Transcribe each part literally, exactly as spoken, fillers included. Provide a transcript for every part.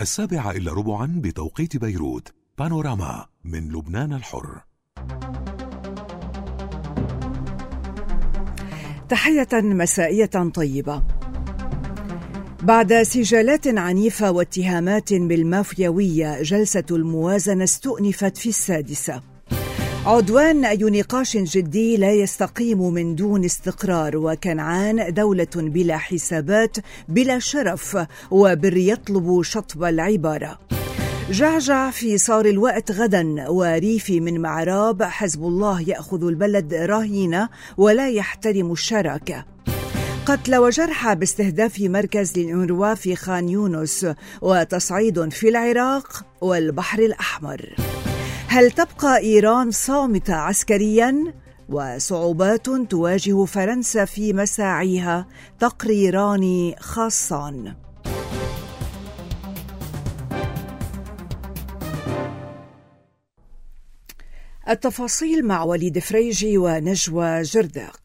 السابعة إلا ربعا بتوقيت بيروت. بانوراما من لبنان الحر. تحية مسائية طيبة. بعد سجالات عنيفة واتهامات بالمافياوية، جلسة الموازنة استؤنفت في السادسة. عدوان أي نقاش جدي لا يستقيم من دون استقرار، وكنعان دولة بلا حسابات بلا شرف، وبر يطلب شطب العبارة. جعجع في صار الوقت غدا، وريفي من معراب حزب الله يأخذ البلد رهينة ولا يحترم الشراكة. قتل وجرحى باستهداف مركز للأونروا في خان يونس، وتصعيد في العراق والبحر الأحمر. هل تبقى إيران صامتة عسكرياً؟ وصعوبات تواجه فرنسا في مساعيها، تقريران خاصان. التفاصيل مع وليد فريجي ونجوى جرداق.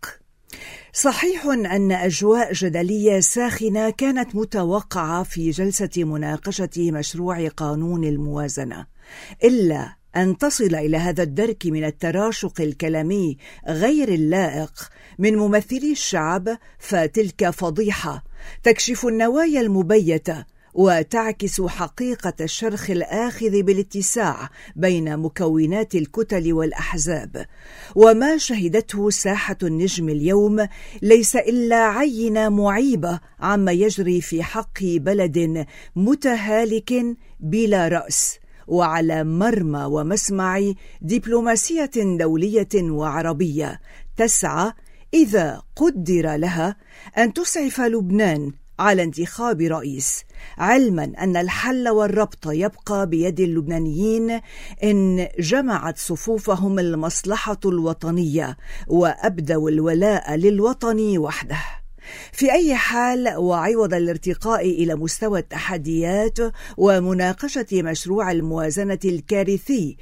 صحيح أن أجواء جدلية ساخنة كانت متوقعة في جلسة مناقشة مشروع قانون الموازنة، إلا أن تصل إلى هذا الدرك من التراشق الكلامي غير اللائق من ممثلي الشعب، فتلك فضيحة تكشف النوايا المبيتة وتعكس حقيقة الشرخ الآخذ بالاتساع بين مكونات الكتل والأحزاب. وما شهدته ساحة النجم اليوم ليس إلا عينة معيبة عما يجري في حق بلد متهالك بلا رأس، وعلى مرمى ومسمع دبلوماسية دولية وعربية تسعى إذا قدر لها أن تسعف لبنان على انتخاب رئيس، علما أن الحل والربط يبقى بيد اللبنانيين إن جمعت صفوفهم المصلحة الوطنية وأبدوا الولاء للوطن وحده. في أي حال، وعوض الارتقاء إلى مستوى التحديات ومناقشة مشروع الموازنة الكارثي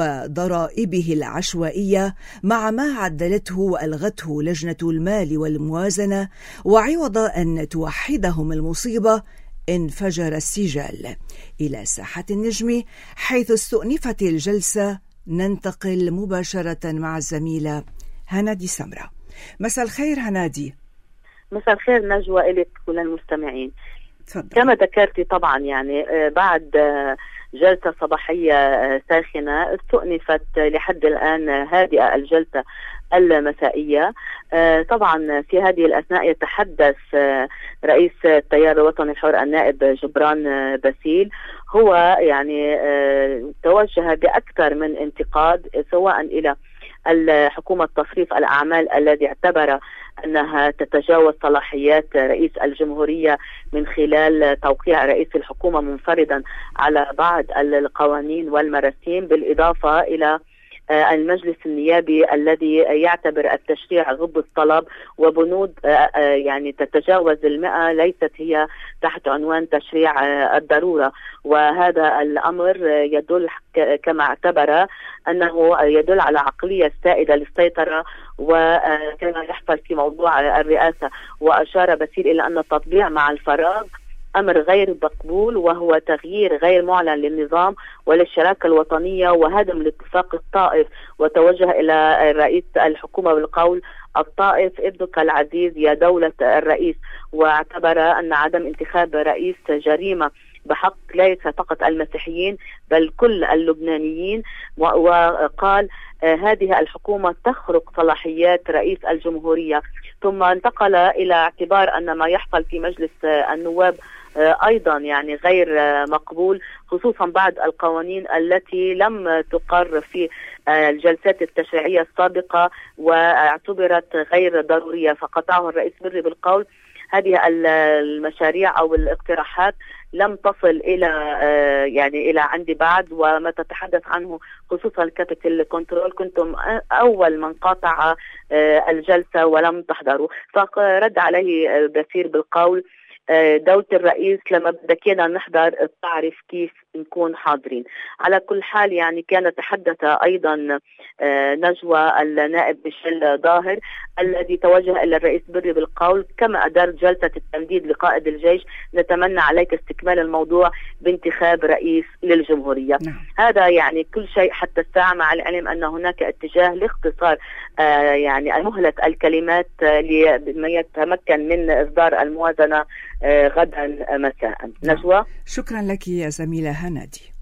وضرائبه العشوائية مع ما عدلته وألغته لجنة المال والموازنة، وعوض أن توحدهم المصيبة، انفجر السجال. إلى ساحة النجم حيث استؤنفت الجلسة ننتقل مباشرة مع الزميلة هنادي سمرة. مساء الخير هنادي. مساء الخير نجوى إليك وللمستمعين. تفضل. كما ذكرتي طبعا يعني بعد جلسة صباحية ساخنة استؤنفت لحد الآن هادئة الجلسة المسائية. طبعا في هذه الأثناء يتحدث رئيس التيار الوطني الحر النائب جبران باسيل، هو يعني توجه بأكثر من انتقاد سواء إلى الحكومة تصريف الأعمال الذي اعتبر أنها تتجاوز صلاحيات رئيس الجمهورية من خلال توقيع رئيس الحكومة منفردا على بعض القوانين والمراسيم، بالإضافة إلى المجلس النيابي الذي يعتبر التشريع غض الطلب وبنود يعني تتجاوز المئة ليست هي تحت عنوان تشريع الضرورة. وهذا الأمر يدل كما اعتبر أنه يدل على عقلية سائدة للسيطرة وكما يحصل في موضوع الرئاسة. وأشار باسيل إلى أن التطبيع مع الفراغ أمر غير مقبول، وهو تغيير غير معلن للنظام وللشراكة الوطنية وهدم الاتفاق الطائف. وتوجه إلى رئيس الحكومة بالقول: الطائف ابنك العزيز يا دولة الرئيس. واعتبر أن عدم انتخاب رئيس جريمة بحق ليس فقط المسيحيين بل كل اللبنانيين، وقال هذه الحكومة تخرق صلاحيات رئيس الجمهورية. ثم انتقل إلى اعتبار أن ما يحصل في مجلس النواب أيضا يعني غير مقبول، خصوصا بعد القوانين التي لم تقر في الجلسات التشريعية السابقة واعتبرت غير ضرورية. فقطعه الرئيس بري بالقول: هذه المشاريع أو الاقتراحات لم تصل إلى يعني إلى عندي بعد، وما تتحدث عنه خصوصا كابيتال كنترول كنتم أول من قاطع الجلسة ولم تحضروا. فرد عليه باسيل بالقول: دولة الرئيس لما بدكينا نحضر تعرف كيف نكون حاضرين. على كل حال يعني كانت تحدث أيضا نجوى النائب ميشيل ظاهر الذي توجه إلى الرئيس بري بالقول: كما أدارت جلسة التمديد لقائد الجيش نتمنى عليك استكمال الموضوع بانتخاب رئيس للجمهورية. نعم. هذا يعني كل شيء حتى الساعة، مع العلم أن هناك اتجاه لاختصار آه يعني مهلة الكلمات لما يتمكن من إصدار الموازنة آه غدا مساء. نعم. نجوى، شكرا لك يا زميلة هنادي.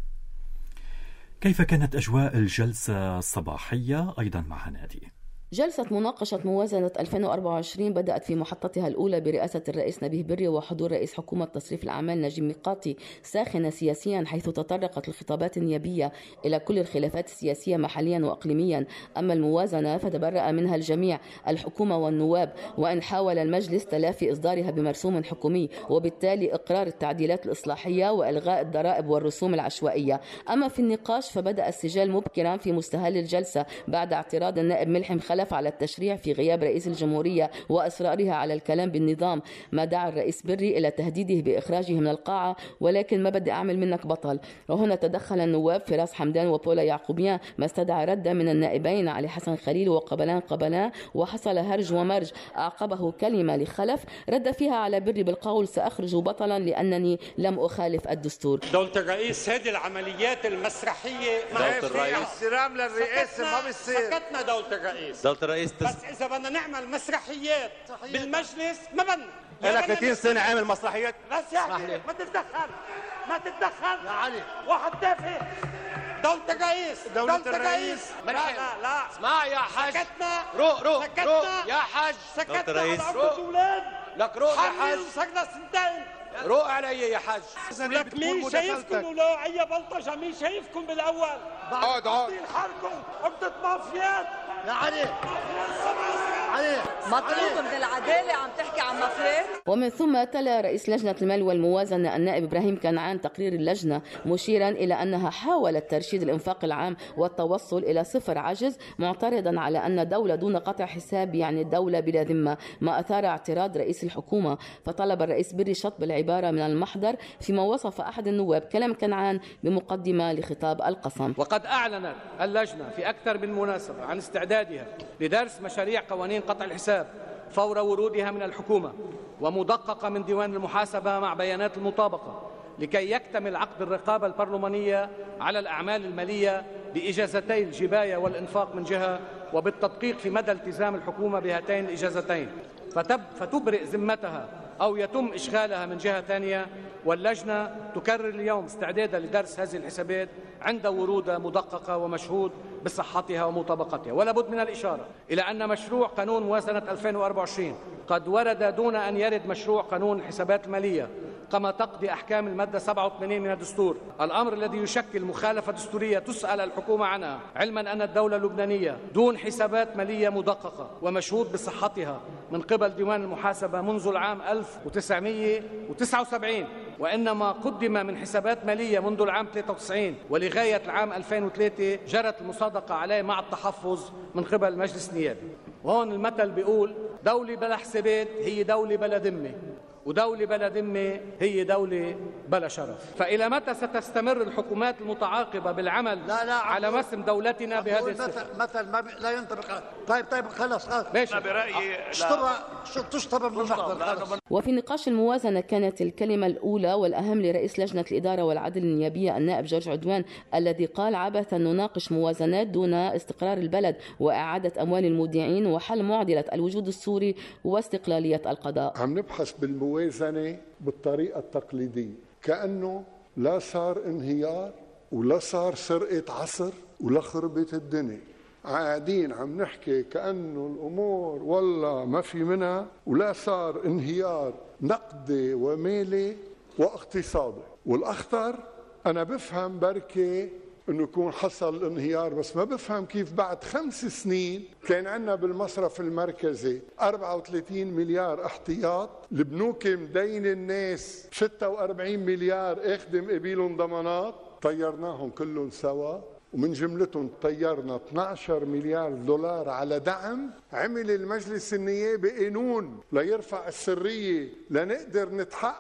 كيف كانت أجواء الجلسة الصباحية أيضا مع هنادي؟ جلسة مناقشة موازنة ألفين وأربعة وعشرين بدأت في محطتها الأولى برئاسة الرئيس نبيه بري وحضور رئيس حكومة تصريف الأعمال نجيب ميقاتي، ساخنة سياسيا حيث تطرقت الخطابات النيابية إلى كل الخلافات السياسية محليا وأقليميا. أما الموازنة فتبرأ منها الجميع، الحكومة والنواب، وإن حاول المجلس تلافي إصدارها بمرسوم حكومي وبالتالي إقرار التعديلات الإصلاحية وإلغاء الضرائب والرسوم العشوائية. أما في النقاش فبدأ السجال مبكرا في مستهل الجلسة بعد اعتراض النائب ملحم خلف على التشريع في غياب رئيس الجمهورية وإصرارها على الكلام بالنظام، ما دعا الرئيس بري إلى تهديده بإخراجه من القاعة: ولكن ما بدي أعمل منك بطل. وهنا تدخل النواب فراس حمدان وبولا يعقوبيان، ما استدعى ردة من النائبين علي حسن خليل وقبلان قبلان، وحصل هرج ومرج. أعقبه كلمة لخلف رد فيها على بري بالقول: سأخرج بطلا لأنني لم أخالف الدستور. دولة الرئيس، هذه العمليات المسرحية دولة الرئيس احترام للرئيس ما بيصير. سكتنا دولة الرئيس، دولة الرئيس تس... بس إذا بدنا نعمل مسرحيات بالمجلس ما بدنا. أنا ثلاثين سنة عامل مسرحيات. بس يا أخي ما تتدخل ما تتدخل يا علي، واحد تافه. دولة الرئيس، دولة الرئيس. لا لا لا اسمع يا حاج، سكتنا روق روق سكتنا روق يا حاج. سكتنا الرئيس على أربعة أولاد. لك روق يا حاج، صرنا سنتين. روق علي يا حاج. لك مين شايفكم ولا أي بلطجة؟ مين شايفكم بالأول؟ اقعد اقعد حالكم عقدة مافيات يا علي. علي مطلوب من العدالة عم تحكي عن مافيات. ومن ثم تلا رئيس لجنة المال والموازنة النائب إبراهيم كنعان تقرير اللجنة، مشيرا إلى أنها حاولت ترشيد الإنفاق العام والتوصل إلى صفر عجز، معترضا على أن دولة دون قطع حساب يعني دولة بلا ذمة، ما أثار اعتراض رئيس الحكومة. فطلب الرئيس بري شطب العبارة من المحضر، فيما وصف أحد النواب كلام كنعان بمقدمة لخطاب القسم. وقد أعلنت اللجنة في أكثر من مناسبة عن استعدادها لدرس مشاريع قوانين قطع الحساب فور ورودها من الحكومة ومدققة من ديوان المحاسبة مع بيانات المطابقة، لكي يكتمل عقد الرقابة البرلمانية على الأعمال المالية بإجازتي الجباية والإنفاق من جهة، وبالتدقيق في مدى التزام الحكومة بهاتين الإجازتين فتب فتبرئ ذمتها أو يتم إشغالها من جهة ثانية. واللجنة تكرر اليوم استعدادها لدرس هذه الحسابات عند ورودها مدققة ومشهود بصحتها ومطابقتها. ولا بد من الإشارة إلى أن مشروع قانون موازنة ألفين وأربعة وعشرين قد ورد دون أن يرد مشروع قانون الحسابات المالية كما تقضي أحكام المادة سبعة وثمانين من الدستور، الأمر الذي يشكل مخالفة دستورية تسأل الحكومة عنها، علما أن الدولة اللبنانية دون حسابات مالية مدققة ومشهود بصحتها من قبل ديوان المحاسبة منذ العام ألف وتسعمئة وتسعة وسبعين، وإنما قدم من حسابات مالية منذ العام ثلاثة وتسعين ولغاية العام ألفين وثلاثة جرت المصادقة عليه مع التحفظ من قبل مجلس النيابة. وهون المثل بيقول: دولة بلا حسابات هي دولة بلا ذمة، ودولة بلا ذمة هي دولة بلا شرف. فإلى متى ستستمر الحكومات المتعاقبة بالعمل لا لا على مسم دولتنا بهذه الصفة؟ مثل ما لا ينطبق. طيب طيب خلص خلص. ماشي. برأيي تشطب من المحضر. وفي نقاش الموازنة كانت الكلمة الأولى والأهم لرئيس لجنة الإدارة والعدل النيابية النائب جورج عدوان، الذي قال: عبثا نناقش موازنات دون استقرار البلد وإعادة أموال المودعين وحل معضلة الوجود السوري واستقلالية القضاء. عم نبحث بالموازنة بالطريقة التقليدية، كأنه لا صار انهيار ولا صار سرقة عصر ولا خربت الدنيا. قاعدين عم نحكي كأنه الأمور والله ما في منها، ولا صار انهيار نقدي ومالي واقتصادي. والأخطر أنا بفهم بركي إنه يكون حصل انهيار، بس ما بفهم كيف بعد خمس سنين كان عندنا بالمصرف المركزي أربعة وثلاثين مليار احتياط، البنوك مدين الناس ستة وأربعين مليار اخدم قبيلهم ضمانات، طيرناهم كلهم سوا، ومن جملتهم طيرنا اثني عشر مليار دولار على دعم. عمل المجلس النيابي قانون ليرفع السرية لنقدر نتحقق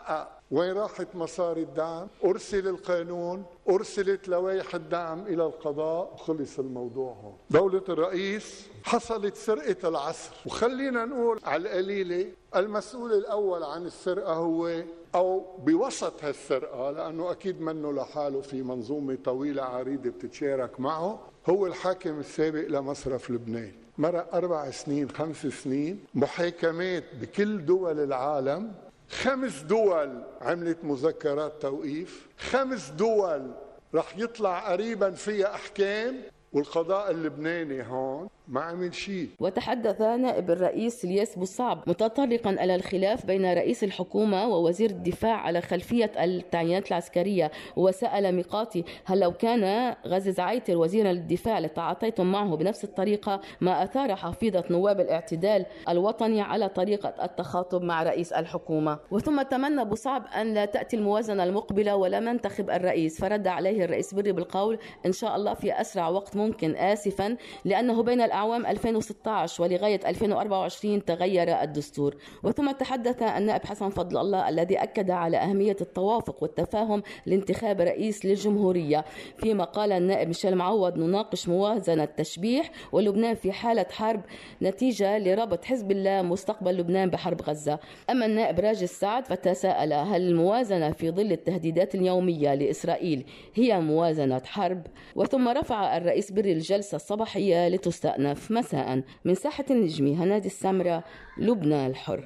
وين راحت مصاري الدعم؟ أرسل القانون، أرسلت لوائح الدعم إلى القضاء وخلص الموضوع هون. دولة الرئيس حصلت سرقة العصر، وخلينا نقول على القليلة المسؤول الأول عن السرقة هو أو بوسط هالسرقة، لأنه أكيد منه لحاله في منظومة طويلة عريضة بتتشارك معه، هو الحاكم السابق لمصرف لبنان. مرق أربع سنين خمس سنين محاكمات بكل دول العالم، خمس دول عملت مذكرات توقيف، خمس دول رح يطلع قريبا فيها أحكام، والقضاء اللبناني هون ما عمل شيء. وتحدث نائب الرئيس الياس بوصعب متطرقا على الخلاف بين رئيس الحكومة ووزير الدفاع على خلفية التعيينات العسكرية، وسأل ميقاتي هل لو كان غازي زعيتر وزيرا للدفاع لتعاطيتم معه بنفس الطريقة ما أثار حفيظة نواب الاعتدال الوطني على طريقة التخاطب مع رئيس الحكومة. وثم تمنى بوصعب أن لا تأتي الموازنة المقبلة ولا منتخب الرئيس، فرد عليه الرئيس بري بالقول إن شاء الله في أسرع وقت ممكن، آسفا لأنه بين الأعوام ألفين وستة عشر ولغاية ألفين وأربعة وعشرين تغير الدستور. وثم تحدث النائب حسن فضل الله الذي أكد على أهمية التوافق والتفاهم لانتخاب رئيس للجمهورية، فيما قال النائب ميشيل معوض نناقش موازنة تشبيح ولبنان في حالة حرب نتيجة لربط حزب الله مستقبل لبنان بحرب غزة. أما النائب راجي السعد فتساءل هل الموازنة في ظل التهديدات اليومية لإسرائيل هي موازنة حرب؟ وثم رفع الرئيس بري الجلسة الصباحية لتستأنف مساء. من ساحة النجمي هنادي السمرة، لبنان الحر.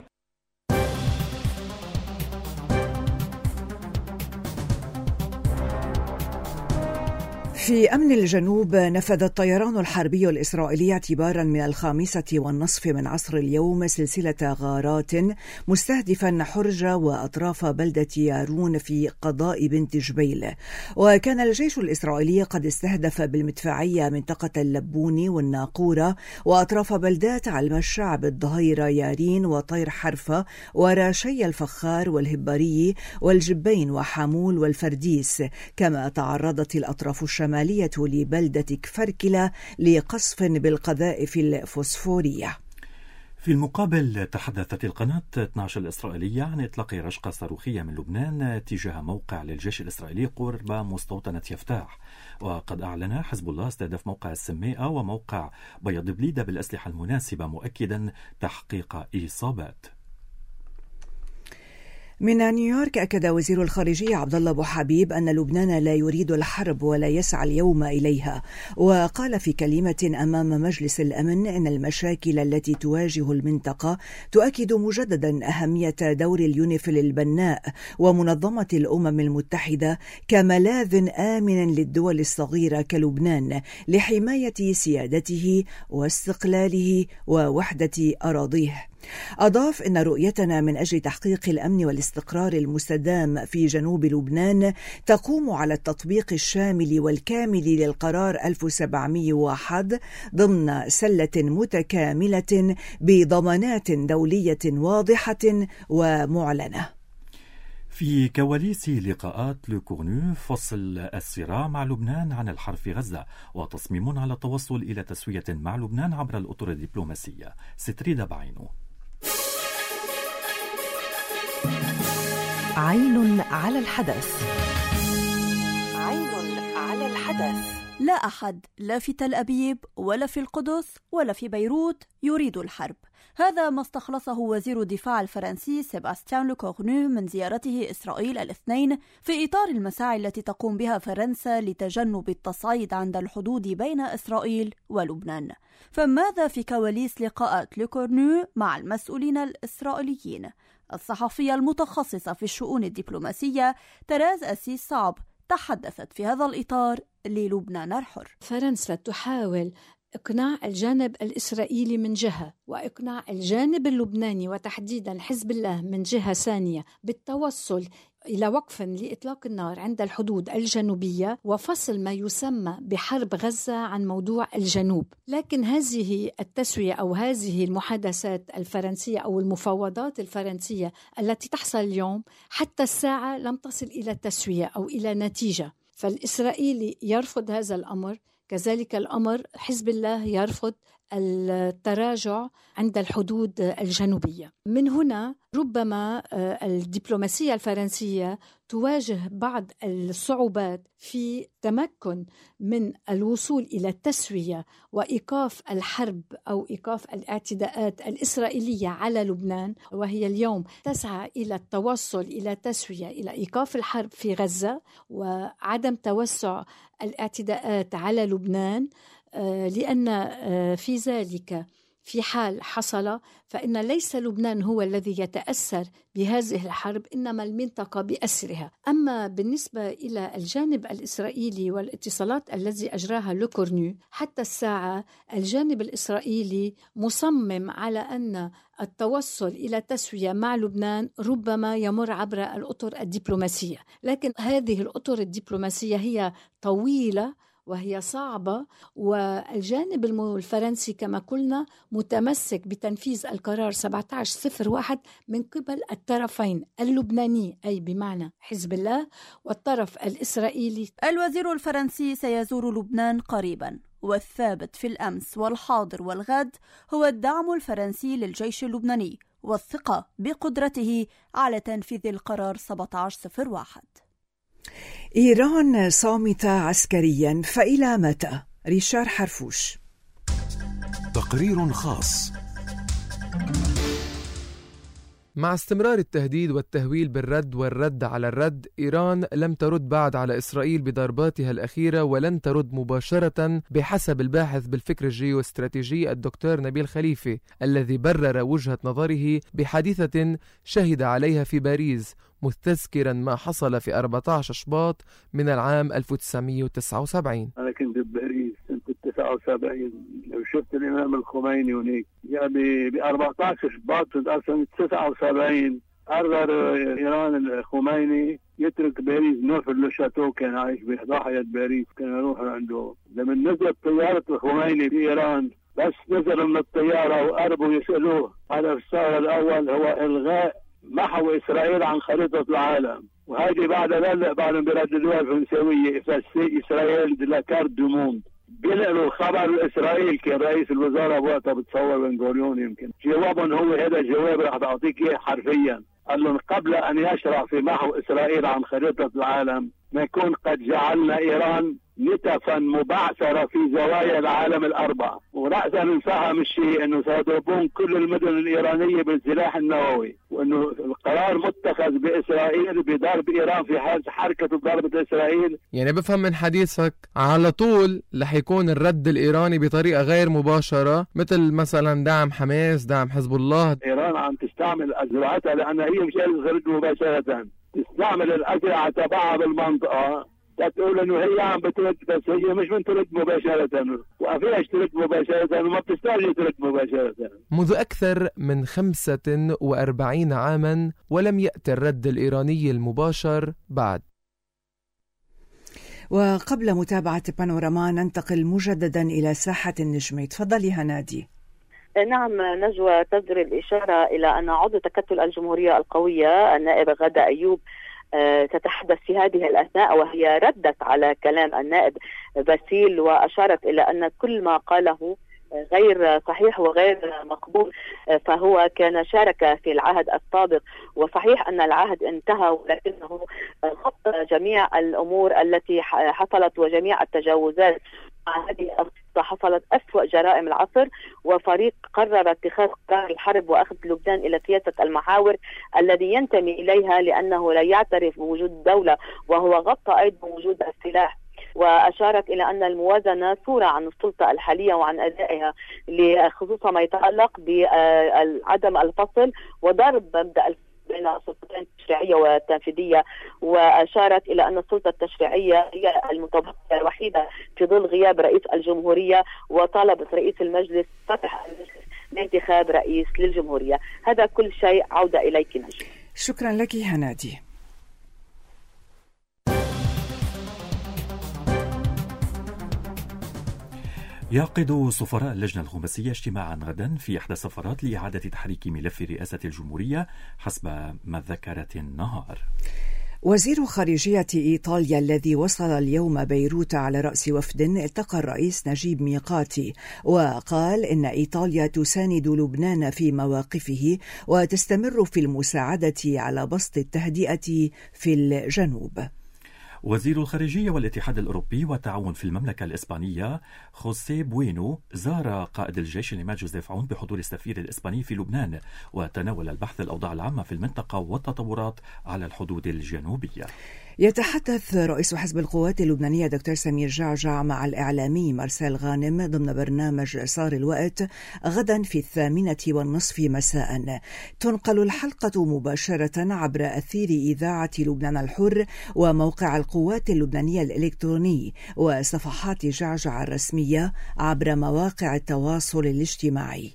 في أمن الجنوب نفذ الطيران الحربي الإسرائيلي اعتبارا من الخامسة والنصف من عصر اليوم سلسلة غارات مستهدفا حرجة وأطراف بلدة يارون في قضاء بنت جبيل. وكان الجيش الإسرائيلي قد استهدف بالمدفعية منطقة اللبوني والناقورة وأطراف بلدات علم الشعب الظهيرة يارين وطير حرفة وراشي الفخار والهباري والجبين وحامول والفرديس، كما تعرضت الأطراف الشمالية لبلدة كفركلة لقصف بالقذائف الفوسفورية. في المقابل تحدثت القناة اثني عشر الإسرائيلية عن إطلاق رشقة صاروخية من لبنان تجاه موقع للجيش الإسرائيلي قرب مستوطنة يفتاح. وقد أعلن حزب الله استهداف موقع السماء وموقع بيض بليدة بالأسلحة المناسبة، مؤكدا تحقيق إصابات. من نيويورك أكد وزير الخارجية عبد الله أبو حبيب أن لبنان لا يريد الحرب ولا يسعى اليوم إليها. وقال في كلمة أمام مجلس الأمن إن المشاكل التي تواجه المنطقة تؤكد مجددا أهمية دور اليونيفيل البناء ومنظمة الأمم المتحدة كملاذ آمن للدول الصغيرة كلبنان لحماية سيادته واستقلاله ووحدة أراضيه. أضاف إن رؤيتنا من أجل تحقيق الأمن والاستقرار المستدام في جنوب لبنان تقوم على التطبيق الشامل والكامل للقرار ألف وسبعمئة وواحد ضمن سلة متكاملة بضمانات دولية واضحة ومعلنة. في كواليس لقاءات لوكورنو فصل الصراع مع لبنان عن الحرب في غزة وتصميم على التوصل إلى تسوية مع لبنان عبر الأطر الدبلوماسية. ستريدا بعينه. عين على الحدث. عين على الحدث. لا أحد لا في تل أبيب ولا في القدس ولا في بيروت يريد الحرب. هذا ما استخلصه وزير الدفاع الفرنسي سيباستيان لوكورنو من زيارته إسرائيل الاثنين في إطار المساعي التي تقوم بها فرنسا لتجنب التصعيد عند الحدود بين إسرائيل ولبنان. فماذا في كواليس لقاءات لوكورنو مع المسؤولين الإسرائيليين؟ الصحفية المتخصصة في الشؤون الدبلوماسية تراز أسيس صعب تحدثت في هذا الإطار للبنان الحر. فرنسا تحاول إقناع الجانب الإسرائيلي من جهة وإقناع الجانب اللبناني وتحديدا حزب الله من جهة ثانية بالتوصل إلى وقف لإطلاق النار عند الحدود الجنوبية وفصل ما يسمى بحرب غزة عن موضوع الجنوب. لكن هذه التسوية أو هذه المحادثات الفرنسية أو المفاوضات الفرنسية التي تحصل اليوم حتى الساعة لم تصل إلى تسوية أو إلى نتيجة. فالإسرائيلي يرفض هذا الأمر، كذلك الأمر حزب الله يرفض التراجع عند الحدود الجنوبية. من هنا ربما الدبلوماسية الفرنسية تواجه بعض الصعوبات في تمكن من الوصول إلى التسوية وإيقاف الحرب أو إيقاف الاعتداءات الإسرائيلية على لبنان، وهي اليوم تسعى إلى التوصل إلى تسوية، إلى إيقاف الحرب في غزة وعدم توسع الاعتداءات على لبنان، لأن في ذلك في حال حصل فإن ليس لبنان هو الذي يتأثر بهذه الحرب، إنما المنطقة بأسرها. أما بالنسبة إلى الجانب الإسرائيلي والاتصالات الذي أجراها لو كورنو، حتى الساعة الجانب الإسرائيلي مصمم على أن التوصل إلى تسوية مع لبنان ربما يمر عبر الأطر الدبلوماسية، لكن هذه الأطر الدبلوماسية هي طويلة وهي صعبة، والجانب الفرنسي كما قلنا متمسك بتنفيذ القرار سبعة عشر صفر واحد من قبل الطرفين اللبناني أي بمعنى حزب الله والطرف الإسرائيلي. الوزير الفرنسي سيزور لبنان قريبا، والثابت في الأمس والحاضر والغد هو الدعم الفرنسي للجيش اللبناني والثقة بقدرته على تنفيذ القرار سبعة عشر صفر واحد. إيران صامتة عسكريا، فإلى متى؟ ريشار حرفوش. تقرير خاص. مع استمرار التهديد والتهويل بالرد والرد على الرد، إيران لم ترد بعد على إسرائيل بضرباتها الأخيرة ولن ترد مباشرة بحسب الباحث بالفكر الجيوستراتيجي الدكتور نبيل خليفة، الذي برر وجهة نظره بحادثة شهد عليها في باريس، مستذكرا ما حصل في أربعة عشر شباط من العام ألف وتسعمئة وتسعة وسبعين. أنا كنت بباريس سنة تسعة وسبعين، لو شفت الإمام الخميني هناك يعني ب أربعة عشر شباط سنة تسعة وسبعين قرر إيران الخميني يترك باريس، نوفل لو شاتو كان عايش بضاحية باريس، كان يروح عنده. لما نزلت طيارة الخميني في إيران، بس نزلوا من الطيارة وقربوا يسألوه على السؤال الأول هو إلغاء محو إسرائيل عن خريطة العالم، وهذه بعد ذلك بعد انبراد الدول الفرنسوية إسرائيل دي لا كارت دو موند. بينقلوا الخبر لإسرائيل، كان رئيس الوزراء وقتها بتصور بن غوريون، يمكن جوابهم هو هذا الجواب راح أعطيك إياه حرفيا، قال لهم قبل أن يشرع في محو إسرائيل عن خريطة العالم نكون قد جعلنا إيران نتفا مبعثرة في زوايا العالم الأربع، ورأسا نفهم الشيء أنه سيضربون كل المدن الإيرانية بالسلاح النووي، وأنه القرار متخذ بإسرائيل بضرب إيران في حال حركة ضربة إسرائيل. يعني بفهم من حديثك على طول رح يكون الرد الإيراني بطريقة غير مباشرة، مثل مثلا دعم حماس، دعم حزب الله. إيران عم تستعمل أزرعتها لأن هي مش قادرة مباشرة، تستعمل الأزرعة تبعها بالمنطقة، تقول انه هي عم بترد، بس هي مش من ترد مباشرة، وفيهاش ترد مباشرة وما بتستاهل ترد مباشرة. منذ أكثر من خمسة وأربعين عاما ولم يأتي الرد الإيراني المباشر بعد. وقبل متابعة بانوراما ننتقل مجددا إلى ساحة النجمة. تفضلي هنادي. نعم نجوى، تجري الإشارة إلى أن عضو تكتل الجمهورية القوية النائب غادة أيوب تتحدث في هذه الأثناء، وهي ردت على كلام النائب باسيل وأشارت إلى أن كل ما قاله غير صحيح وغير مقبول، فهو كان شارك في العهد السابق، وصحيح أن العهد انتهى ولكنه غطى جميع الأمور التي حصلت وجميع التجاوزات. هذه حصلت أسوأ جرائم العصر، وفريق قرر اتخاذ قرار الحرب وأخذ لبنان إلى سياسة المحاور الذي ينتمي إليها لأنه لا يعترف بوجود الدولة، وهو غطى أيضا وجود السلاح. وأشارت إلى أن الموازنة صورة عن السلطة الحالية وعن أدائها، خصوصا ما يتعلق بعدم الفصل وضرب مبدأ بين السلطتين التشريعية والتنفيذية. وأشارت إلى أن السلطة التشريعية هي المتبقية الوحيدة في ظل غياب رئيس الجمهورية، وطالبت رئيس المجلس فتح المجلس لانتخاب رئيس للجمهورية. هذا كل شيء، عودة إليك نجم. شكرا لك هنادي. يعقد سفراء اللجنة الخماسية اجتماعا غدا في إحدى السفارات لإعادة تحريك ملف رئاسة الجمهورية حسب ما ذكرت النهار. وزير خارجية إيطاليا الذي وصل اليوم بيروت على رأس وفد التقى الرئيس نجيب ميقاتي، وقال إن إيطاليا تساند لبنان في مواقفه وتستمر في المساعدة على بسط التهدئة في الجنوب. وزير الخارجية والاتحاد الأوروبي والتعاون في المملكة الإسبانية خوسيه بوينو زار قائد الجيش لما جوزيف عون بحضور السفير الإسباني في لبنان، وتناول البحث الأوضاع العامة في المنطقة والتطورات على الحدود الجنوبية. يتحدث رئيس حزب القوات اللبنانية دكتور سمير جعجع مع الإعلامي مارسيل غانم ضمن برنامج صار الوقت غدا في الثامنة والنصف مساء. تنقل الحلقة مباشرة عبر أثير إذاعة لبنان الحر وموقع القوات اللبنانية الإلكتروني وصفحات جعجع الرسمية عبر مواقع التواصل الاجتماعي.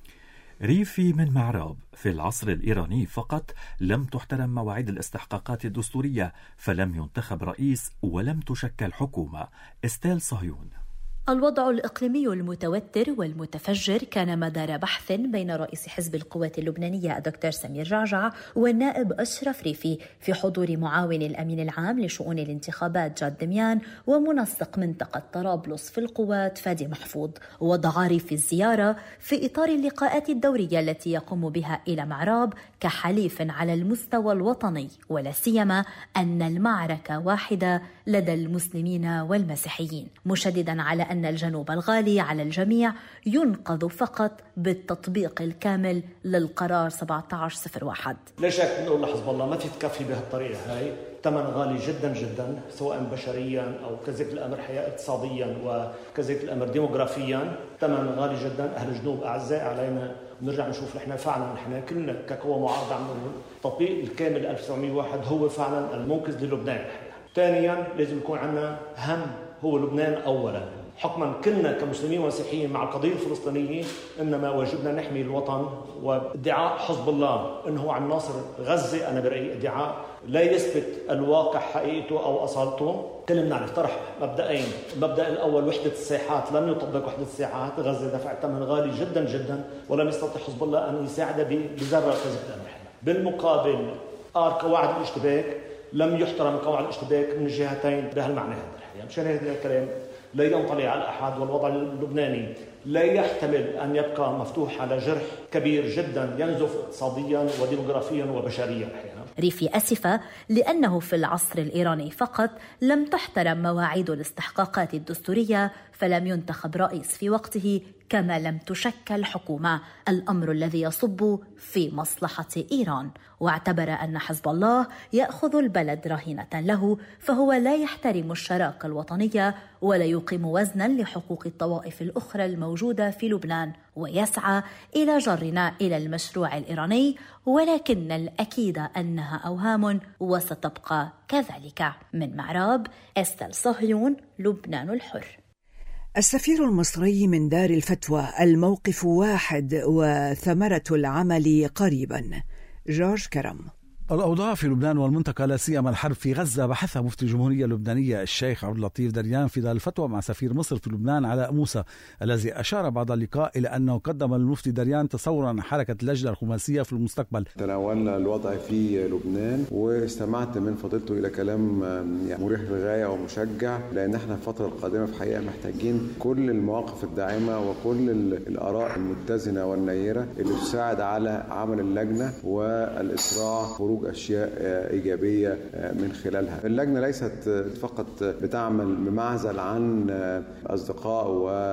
ريفي من معراب: في العصر الإيراني فقط لم تحترم مواعيد الاستحقاقات الدستورية، فلم ينتخب رئيس ولم تشكل حكومة. استيل صهيون. الوضع الإقليمي المتوتر والمتفجر كان مدار بحث بين رئيس حزب القوات اللبنانية الدكتور سمير جعجع والنائب أشرف ريفي في حضور معاون الأمين العام لشؤون الانتخابات جاد دميان ومنسق منطقة طرابلس في القوات فادي محفوظ. وضع ريفي الزيارة في إطار اللقاءات الدورية التي يقوم بها إلى معراب كحليف على المستوى الوطني، ولا سيما أن المعركة واحدة لدى المسلمين والمسيحيين، مشددا على أن أن الجنوب الغالي على الجميع ينقذ فقط بالتطبيق الكامل للقرار سبعة عشر صفر واحد. لا شك نقول لحزب الله ما في تكفي بهالطريقة هاي، ثمن غالي جدا جدا سواء بشريا أو كذلك الأمر حياة اقتصاديا وكذلك الأمر ديموغرافيا، ثمن غالي جدا. أهل الجنوب أعزاء علينا نرجع نشوف نحن فعلا نحن كلنا كقوة معارضة عم نقول التطبيق الكامل ألف وتسعمية وواحد هو فعلا المنقذ للبنان. ثانيا لازم يكون عندنا هم هو لبنان أولا، حكما كلنا كمسلمين ومسيحيين مع القضية الفلسطينية إنما واجبنا نحمي الوطن. وادعاء حزب الله أنه عن ناصر غزة أنا برأيي ادعاء لا يثبت الواقع حقيقته أو أصالته. كلنا نعرف طرح مبدأين: المبدأ الأول وحدة الساحات، لم يطبق وحدة الساحات، غزة دفع ثمن غالي جدا جدا ولم يستطع حزب الله أن يساعد بذرة كذلك الأمر. بالمقابل قال قواعد الاشتباك، لم يحترم قواعد الاشتباك من الجهتين بهالمعنى هذا. مشان هذا الكلام لا ينطلي على أحد، والوضع اللبناني لا يحتمل أن يبقى مفتوح على جرح كبير جدا ينزف اقتصاديا وديموغرافيا وبشريا. ريفي أسفة لأنه في العصر الإيراني فقط لم تحترم مواعيد الاستحقاقات الدستورية، فلم ينتخب رئيس في وقته كما لم تشكل حكومة، الأمر الذي يصب في مصلحة إيران. واعتبر أن حزب الله يأخذ البلد رهينة له، فهو لا يحترم الشراكة الوطنية ولا يقيم وزنا لحقوق الطوائف الأخرى الموجودة في لبنان، ويسعى إلى جرنا إلى المشروع الإيراني، ولكن الأكيد أنها أوهام وستبقى كذلك. من معراب، استيل صهيون، لبنان الحر. السفير المصري من دار الفتوى: الموقف واحد وثمرة العمل قريبا. جورج كرم. الأوضاع في لبنان والمنطقة لا سيما الحرب في غزة بحثها مفتي الجمهورية اللبنانية الشيخ عبد اللطيف دريان في دار الفتوى مع سفير مصر في لبنان علاء موسى، الذي أشار بعد اللقاء إلى أنه قدم للمفتي دريان تصورا عن حركة اللجنة الخماسية في المستقبل. تناولنا الوضع في لبنان واستمعت من فضيلته إلى كلام مريح للغاية ومشجع، لأن احنا في الفترة القادمة في حقيقة محتاجين كل المواقف الداعمة وكل الآراء المتزنة والنيرة اللي تساعد على عمل اللجنة والإسراع خروج أشياء إيجابية من خلالها. اللجنة ليست فقط بتعمل بمعزل عن أصدقاء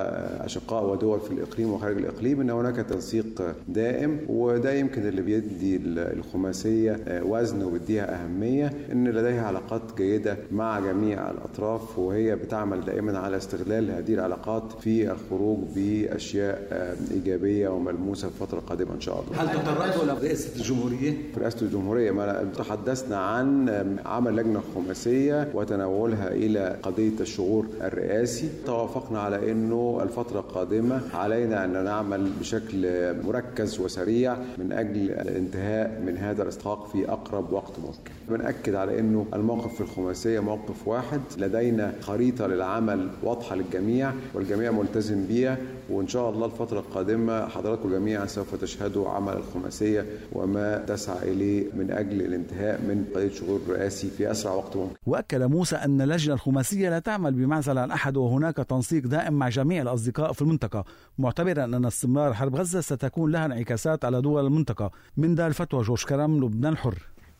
وأشقاء ودول في الإقليم وخارج الإقليم، إن هناك تنسيق دائم، وده يمكن اللي بيدي الخماسية وزن وبيديها أهمية، إن لديها علاقات جيدة مع جميع الأطراف، وهي بتعمل دائما على استغلال هذه العلاقات في الخروج بأشياء إيجابية وملموسة في الفترة القادمة إن شاء الله. هل تطرقتوا لرئاسة الجمهورية؟ في رئاسة الجمهورية تحدثنا عن عمل لجنة خماسية وتناولها إلى قضية الشعور الرئاسي. توافقنا على أنه الفترة القادمة علينا أن نعمل بشكل مركز وسريع من أجل الانتهاء من هذا الاستحقاق في أقرب وقت ممكن. بنأكد على أنه الموقف في الخماسية موقف واحد، لدينا خريطة للعمل واضحة للجميع والجميع ملتزم بها، وإن شاء الله الفترة القادمة حضراتكم جميعا سوف تشهدوا عمل الخماسية وما تسعى إليه من أجل أجل الانتهاء من قضية شغل رئاسي في أسرع وقت ممكن. وأكد موسى أن اللجنة الخماسية لا تعمل بمعزل عن أحد، وهناك تنسيق دائم مع جميع الأصدقاء في المنطقة، معتبرا أن استمرار حرب غزة ستكون لها انعكاسات على دول المنطقة. من دار الفتوى جورج كرم، لبنان الحر.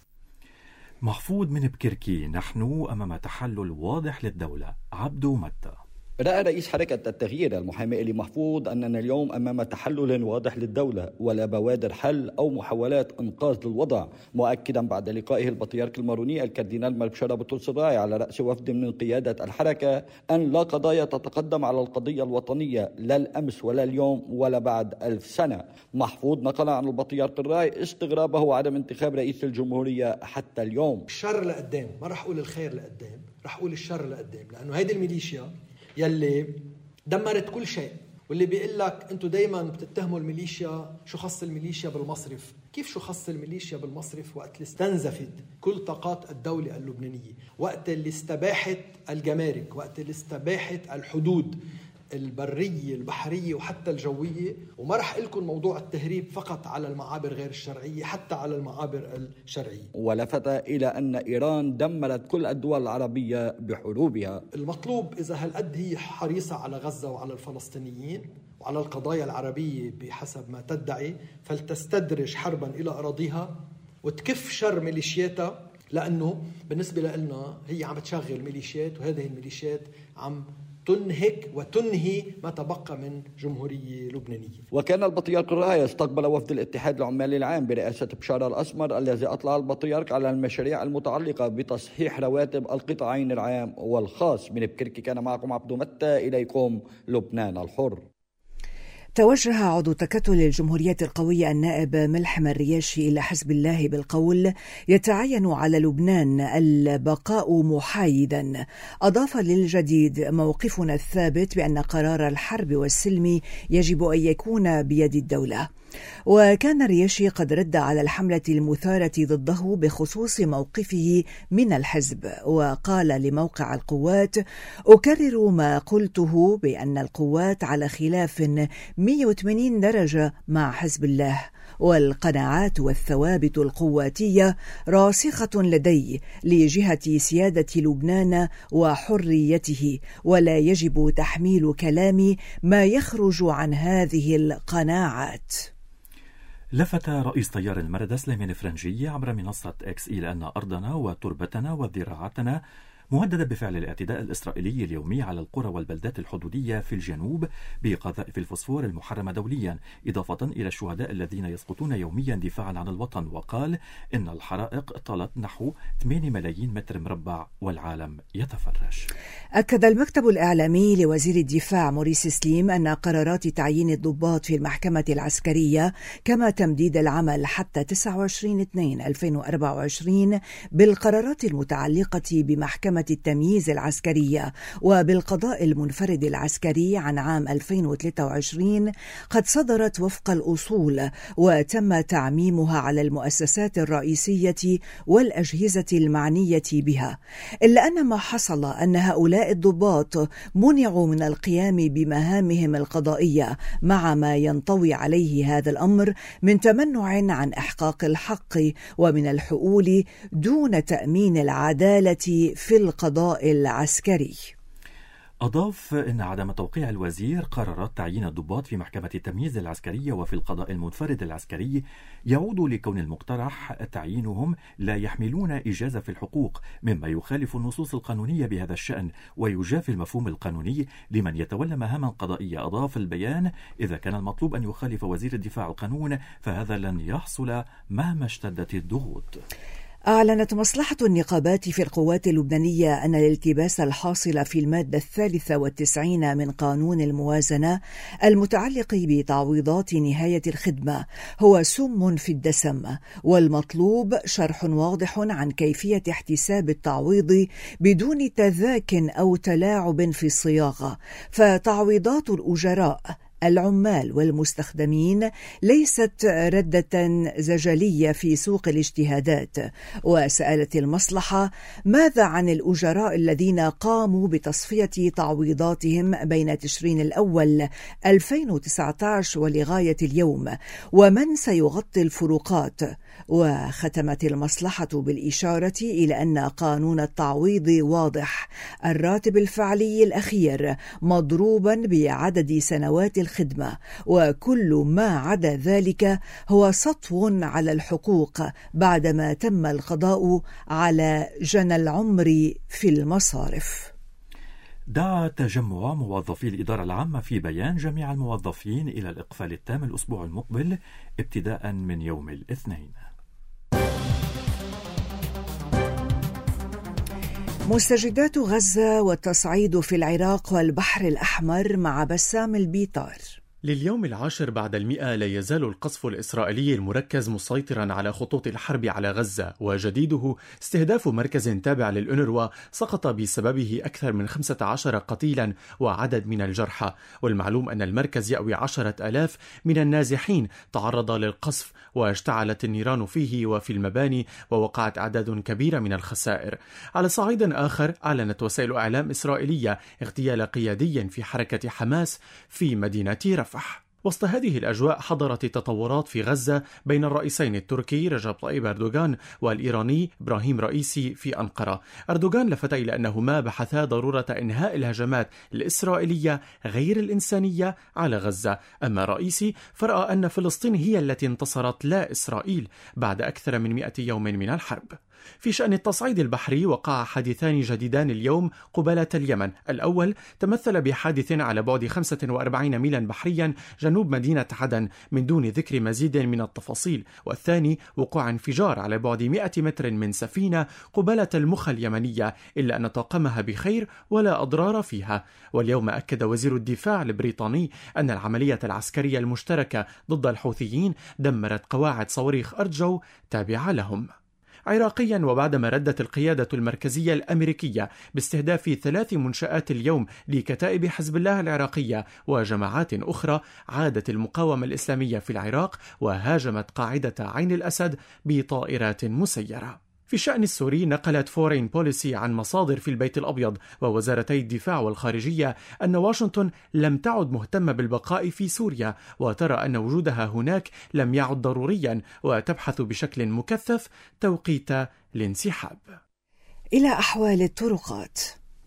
محفوظ من بكركي: نحن أمام تحلل واضح للدولة. عبدو متى. رأى رئيس حركة التغيير المحامي إلي محفوظ أننا اليوم أمام تحلل واضح للدولة ولا بوادر حل أو محاولات إنقاذ للوضع، مؤكدا بعد لقائه البطريرك الماروني الكاردينال ملكشارة بطرس الراعي على رأس وفد من قيادة الحركة أن لا قضايا تتقدم على القضية الوطنية لا الأمس ولا اليوم ولا بعد ألف سنة. محفوظ نقل عن البطريرك الراعي استغرابه عدم انتخاب رئيس الجمهورية حتى اليوم. الشر لقدام، ما رح أقول الخير لقدام، رح أقول الشر لقدام، لأنه هيدي الميليشيا يلي دمرت كل شيء، واللي بيقول لك انتم دايما بتتهموا الميليشيا. شو خص الميليشيا بالمصرف؟ كيف شو خص الميليشيا بالمصرف وقت اللي استنزفت كل طاقات الدولة اللبنانية، وقت اللي استباحت الجمارك، وقت اللي استباحت الحدود البرية البحرية وحتى الجوية؟ وما رح لكم موضوع التهريب فقط على المعابر غير الشرعية، حتى على المعابر الشرعية. ولفت إلى أن إيران دمرت كل الدول العربية بحروبها. المطلوب إذا هالقد هي حريصة على غزة وعلى الفلسطينيين وعلى القضايا العربية بحسب ما تدعي، فلتستدرج حربا إلى أراضيها وتكف شر ميليشياتها، لأنه بالنسبة لنا هي عم تشغل ميليشيات، وهذه الميليشيات عم تنهك وتنهي ما تبقى من جمهورية لبنانية. وكان البطريرك الراعي استقبل وفد الاتحاد العمالي العام برئاسة بشار الأسمر، الذي أطلع البطريرك على المشاريع المتعلقة بتصحيح رواتب القطاعين العام والخاص. من بكركي كان معكم عبدو متى، إليكم لبنان الحر. توجه عضو تكتل الجمهورية القوية النائب ملحم الرياشي إلى حزب الله بالقول: يتعين على لبنان البقاء محايدا. أضاف: للجديد موقفنا الثابت بأن قرار الحرب والسلم يجب أن يكون بيد الدولة. وكان الرياشي قد رد على الحملة المثارة ضده بخصوص موقفه من الحزب، وقال لموقع القوات: أكرر ما قلته بأن القوات على خلاف مئة وثمانين درجة مع حزب الله، والقناعات والثوابت القواتية راسخة لدي لجهة سيادة لبنان وحريته، ولا يجب تحميل كلامي ما يخرج عن هذه القناعات. لفت رئيس تيار المردة سليمان فرنجي عبر منصة إكس إلى أن أرضنا وتربتنا وذراعتنا مهددة بفعل الاعتداء الإسرائيلي اليومي على القرى والبلدات الحدودية في الجنوب بقذائف الفوسفور المحرمة دوليا، إضافة إلى الشهداء الذين يسقطون يوميا دفاعا عن الوطن. وقال إن الحرائق طالت نحو ثمانية ملايين متر مربع والعالم يتفرج. أكد المكتب الإعلامي لوزير الدفاع موريس سليم أن قرارات تعيين الضباط في المحكمة العسكرية كما تمديد العمل حتى تسعة وعشرين اثنين ألفين وأربعة وعشرين بالقرارات المتعلقة بمحكمة التمييز العسكرية وبالقضاء المنفرد العسكري عن عام ألفين وثلاثة وعشرين قد صدرت وفق الأصول وتم تعميمها على المؤسسات الرئيسية والأجهزة المعنية بها، إلا أن ما حصل أن هؤلاء الضباط منعوا من القيام بمهامهم القضائية مع ما ينطوي عليه هذا الأمر من تمنع عن إحقاق الحق ومن الحقول دون تأمين العدالة في القضاء العسكري. أضاف أن عدم توقيع الوزير قرارات تعيين الضباط في محكمة التمييز العسكرية وفي القضاء المنفرد العسكري يعود لكون المقترح تعيينهم لا يحملون إجازة في الحقوق، مما يخالف النصوص القانونية بهذا الشأن ويجافي المفهوم القانوني لمن يتولى مهاما قضائية. أضاف البيان: إذا كان المطلوب أن يخالف وزير الدفاع القانون فهذا لن يحصل مهما اشتدت الضغوط. أعلنت مصلحة النقابات في القوات اللبنانية أن الالتباس الحاصل في المادة الثالثة والتسعين من قانون الموازنة المتعلق بتعويضات نهاية الخدمة هو سم في الدسم، والمطلوب شرح واضح عن كيفية احتساب التعويض بدون تذاك أو تلاعب في الصياغة. فتعويضات الأجراء العمال والمستخدمين ليست ردة زجلية في سوق الاجتهادات. وسألت المصلحة: ماذا عن الأجراء الذين قاموا بتصفية تعويضاتهم بين تشرين الأول ألفين وتسعة عشر ولغاية اليوم، ومن سيغطي الفروقات؟ وختمت المصلحة بالإشارة إلى أن قانون التعويض واضح: الراتب الفعلي الأخير مضروبا بعدد سنوات الخدمة، وكل ما عدا ذلك هو سطو على الحقوق بعدما تم القضاء على جنى العمر في المصارف. دعا تجمع موظفي الإدارة العامة في بيان جميع الموظفين إلى الإقفال التام الأسبوع المقبل ابتداء من يوم الاثنين. مستجدات غزة والتصعيد في العراق والبحر الأحمر مع بسام البيطار. لليوم العاشر بعد المئة لا يزال القصف الإسرائيلي المركز مسيطرا على خطوط الحرب على غزة، وجديده استهداف مركز تابع للأونروا سقط بسببه أكثر من خمسة عشر قتيلا وعدد من الجرحى. والمعلوم أن المركز يأوي عشرة ألاف من النازحين تعرض للقصف، واشتعلت النيران فيه وفي المباني، ووقعت أعداد كبيرة من الخسائر. على صعيد آخر، أعلنت وسائل إعلام إسرائيلية اغتيال قيادي في حركة حماس في مدينة رفح. وسط هذه الأجواء حضرت التطورات في غزة بين الرئيسين التركي رجب طيب أردوغان والإيراني إبراهيم رئيسي في أنقرة. أردوغان لفت إلى أنهما بحثا ضرورة إنهاء الهجمات الإسرائيلية غير الإنسانية على غزة، أما رئيسي فرأى أن فلسطين هي التي انتصرت لا إسرائيل بعد أكثر من مئة يوم من الحرب. في شأن التصعيد البحري، وقع حادثان جديدان اليوم قبالة اليمن. الأول تمثل بحادث على بعد خمسة وأربعين ميلا بحريا جنوب مدينة عدن من دون ذكر مزيد من التفاصيل، والثاني وقوع انفجار على بعد مئة متر من سفينة قبالة المخا اليمنية، إلا أن طاقمها بخير ولا أضرار فيها. واليوم أكد وزير الدفاع البريطاني أن العملية العسكرية المشتركة ضد الحوثيين دمرت قواعد صواريخ أرجو تابعة لهم. عراقيا، وبعدما ردت القيادة المركزية الأمريكية باستهداف ثلاث منشآت اليوم لكتائب حزب الله العراقية وجماعات أخرى، عادت المقاومة الإسلامية في العراق وهاجمت قاعدة عين الأسد بطائرات مسيرة. في الشأن السوري، نقلت فورين بوليسي عن مصادر في البيت الأبيض ووزارتي الدفاع والخارجية أن واشنطن لم تعد مهتمة بالبقاء في سوريا، وترى أن وجودها هناك لم يعد ضروريا، وتبحث بشكل مكثف توقيت الانسحاب. إلى أحوال الطرقات.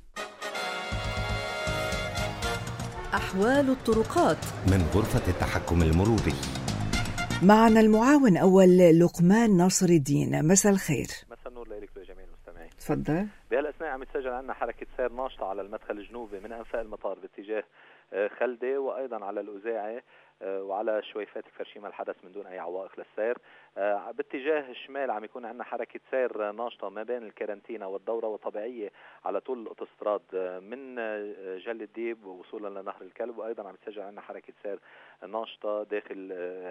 أحوال الطرقات من غرفة التحكم المروري. معنا المعاون أول لقمان ناصر الدين. مساء الخير. مساء النور لك ولجميع المستمعين. تفضل. بهالأثناء عم يتسجل عندنا حركة سير ناشطة على المدخل الجنوبي من أنفاق المطار باتجاه خلدة، وأيضا على الأوزاعي وعلى شويفات الفرشيمة الحدث من دون أي عوائق للسير. باتجاه الشمال عم يكون عندنا حركة سير ناشطة ما بين الكارنتينا والدورة، وطبيعية على طول الأوتوستراد من جل الديب وصولا لنهر الكلب، وأيضا عم يتسجل عندنا حركة سير ناشطة داخل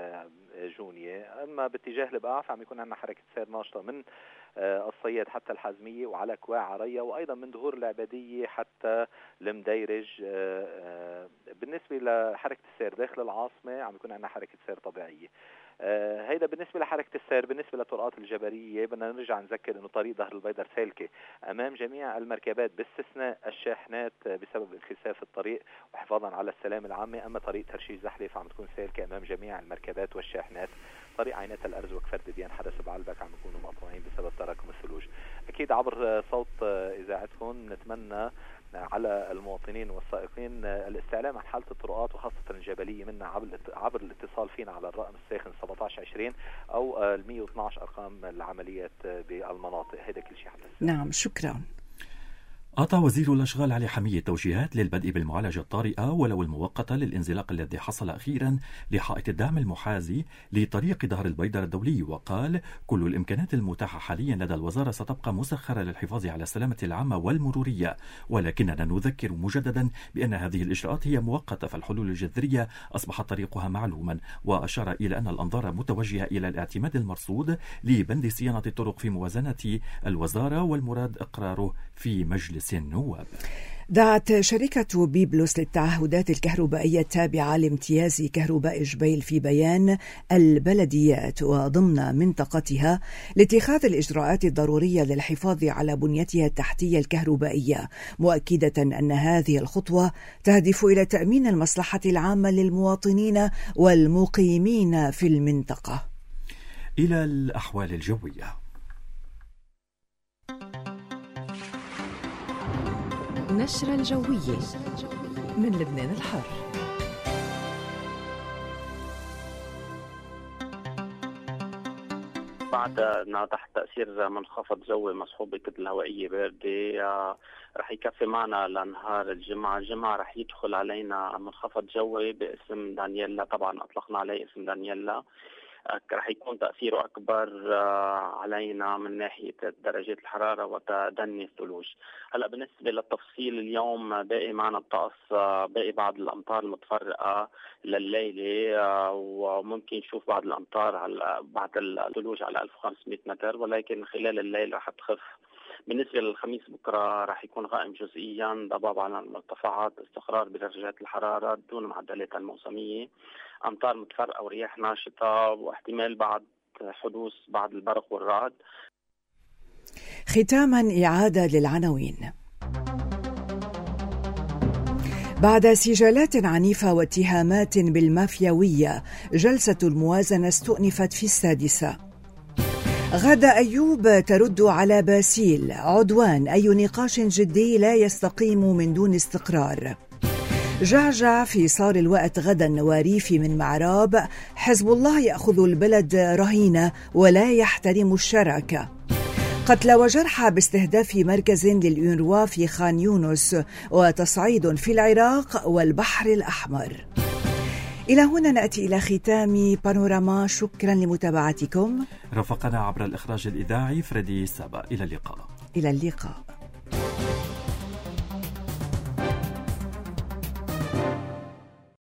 جونية. أما باتجاه البقاف عم يكون عندنا حركة سير ناشطة من الصياد حتى الحزمية وعلى كواع عرية، وأيضا من ظهور العبادية حتى المديرج. بالنسبة لحركة السير داخل العاصمة عم يكون عندنا حركة سير طبيعية. آه هيدا بالنسبة لحركة السير. بالنسبة للطرقات الجبرية بدنا نرجع نذكر انه طريق ظهر البيدر سالكة امام جميع المركبات باستثناء الشاحنات بسبب انخساف الطريق وحفاظا على السلامة العامة. اما طريق ترشيش زحلف عم تكون سالكة امام جميع المركبات والشاحنات. طريق عينات الارز وكفر دبيان حدث بعلبك عم يكونوا مقطوعين بسبب تراكم الثلوج. اكيد عبر صوت اذاعتكم نتمنى على المواطنين والسائقين الاستعلام عن حالة الطرقات وخاصة الجبلية منا عبر الاتصال فينا على الرقم الساخن سبعة عشر عشرين أو المية واثني عشر أرقام العمليات بالمناطق. هذا كل شيء حدث. نعم، شكرا. أعطى وزير الأشغال علي حميد توجيهات للبدء بالمعالجة الطارئة ولو المؤقتة للانزلاق الذي حصل أخيرا لحائط الدعم المحاذي لطريق ظهر البيدر الدولي، وقال كل الإمكانات المتاحة حاليا لدى الوزارة ستبقى مسخرة للحفاظ على السلامة العامة والمرورية، ولكننا نذكر مجددا بأن هذه الإجراءات هي مؤقتة، فالحلول الجذرية أصبح طريقها معلوما. وأشار إلى أن الأنظار متوجهة إلى الاعتماد المرصود لبند صيانة الطرق في موازنة الوزارة، والمراد إقراره في مجلس النواب. دعت شركة بيبلوس للتعهدات الكهربائية التابعة لامتياز كهرباء جبيل في بيان البلديات وضمن منطقتها لاتخاذ الإجراءات الضرورية للحفاظ على بنيتها التحتية الكهربائية، مؤكدة أن هذه الخطوة تهدف إلى تأمين المصلحة العامة للمواطنين والمقيمين في المنطقة. إلى الأحوال الجوية. نشرة الجوية من لبنان الحر. بعدنا تحت تأثير منخفض جوي مصحوب بكتلة هوائية باردة رح يكفي معنا لنهار الجمعة. الجمعة رح يدخل علينا منخفض جوي باسم دانييلا، طبعا أطلقنا عليه اسم دانييلا. رح يكون تأثيره أكبر علينا من ناحية درجات الحرارة وتدني الثلوج. هلا بالنسبة للتفصيل، اليوم باقي معنا الطقس، باقي بعض الأمطار المتفرقة لليلة، وممكن نشوف بعض الأمطار على بعد الثلوج على ألف وخمسمائة متر، ولكن خلال الليل رح تخف. بالنسبة للخميس بكرة رح يكون غائم جزئيا، ضباب على المرتفعات، استقرار بدرجات الحرارة دون معدلات الموسمية، أمطار متفرقة ورياح ناشطة، واحتمال بعد حدوث بعض البرق والرعد. ختاما إعادة للعناوين. بعد سجالات عنيفة واتهامات بالمافياوية، جلسة الموازنة استؤنفت في السادسة. غادة أيوب ترد على باسيل، عدوان أي نقاش جدي لا يستقيم من دون استقرار. جعجع في صار الوقت غدا وريفي من معراب، حزب الله يأخذ البلد رهينة ولا يحترم الشراكة. قتلى وجرحى باستهداف مركز للأونروا في خان يونس، وتصعيد في العراق والبحر الأحمر. إلى هنا نأتي إلى ختام بانوراما. شكرا لمتابعتكم. رافقنا عبر الإخراج الإذاعي فريدي سابا. إلى اللقاء. إلى اللقاء.